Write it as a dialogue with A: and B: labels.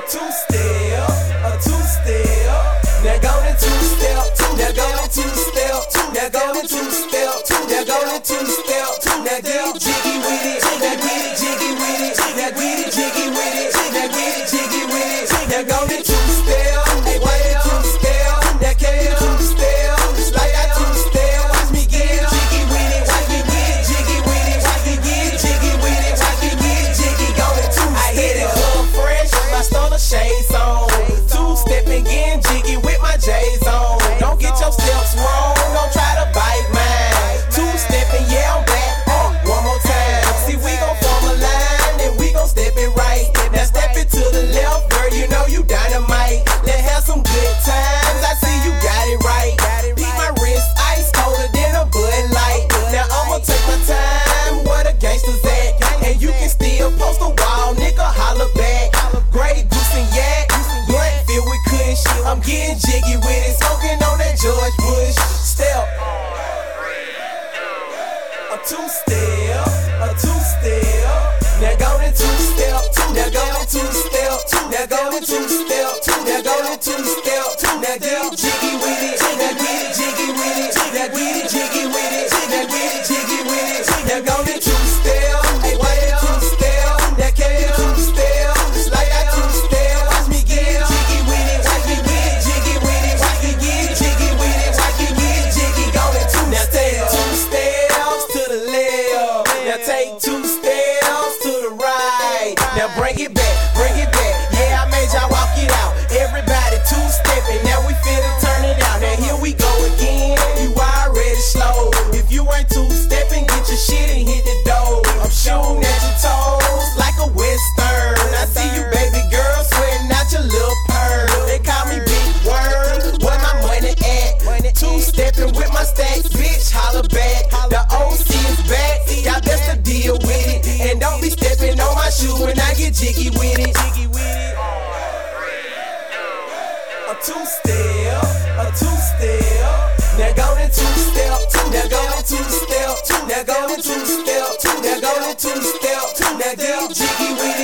A: two-step, a two-step. Now go to two-step, now go to two-step, now go to two-step, now go to two-step, now get jiggy with it, now get jiggy with it, now get jiggy with it, now get jiggy with it, now go to two-step, hey, why you two-step, now get two-step, like I two-step, watch me get jiggy with it, watch me get jiggy with it, watch me get jiggy with it, watch me get jiggy, go to two-step. I hit it up fresh, my stunner shades on, two-stepping, getting jiggy with my J's on. Don't get your steps wrong, don't try to bite mine. Two-stepping, yeah, I'm back, one more time. See, we gon' form a line, and we gon' step it right. Now step it to the left, girl, you know you dynamite. Let's have some good times, I see you got it right. Beat my wrist, ice colder than a Bud Light. Now I'ma take my time, where the gangsters at? And you can still post a wall, nigga, holla back. Grey Goose and Yak, blunt filled with kush. I'm getting jiggy with it, smoking on that George Bush. Step, a two-step, a two-step. Now go to two-step, now go to two-step, now go to two-step, now go to two-step, now get jiggy with it, now get jiggy with it, now get jiggy with it, now get jiggy with it, now go to two-step, hey, why you two-step, now get two-step, like I two-step, watch me get jiggy with it, watch me get jiggy with it, watch me get jiggy with it, watch me get jiggy, go to two-step. Now take two steps to the left, now take two steps to the right, now bring it back, yeah, I made y'all walk it out, everybody two-stepping, now we finna turn it out, now here we go again, you already slow, if you ain't two-stepping, get your shit and hit the door, I'm shooting at your toes, like a western, I see you baby girl, sweating out your little purr, they call me Big Word, where my money at, two-stepping with my stacks, bitch, holla back, the OC is back, y'all best to deal with it, and don't be stepping on my shoe when I get jiggy with it. A two-step, a two-step. Now go to two-step, now go to two-step, now go to two-step, now go to two-step, now get jiggy with it.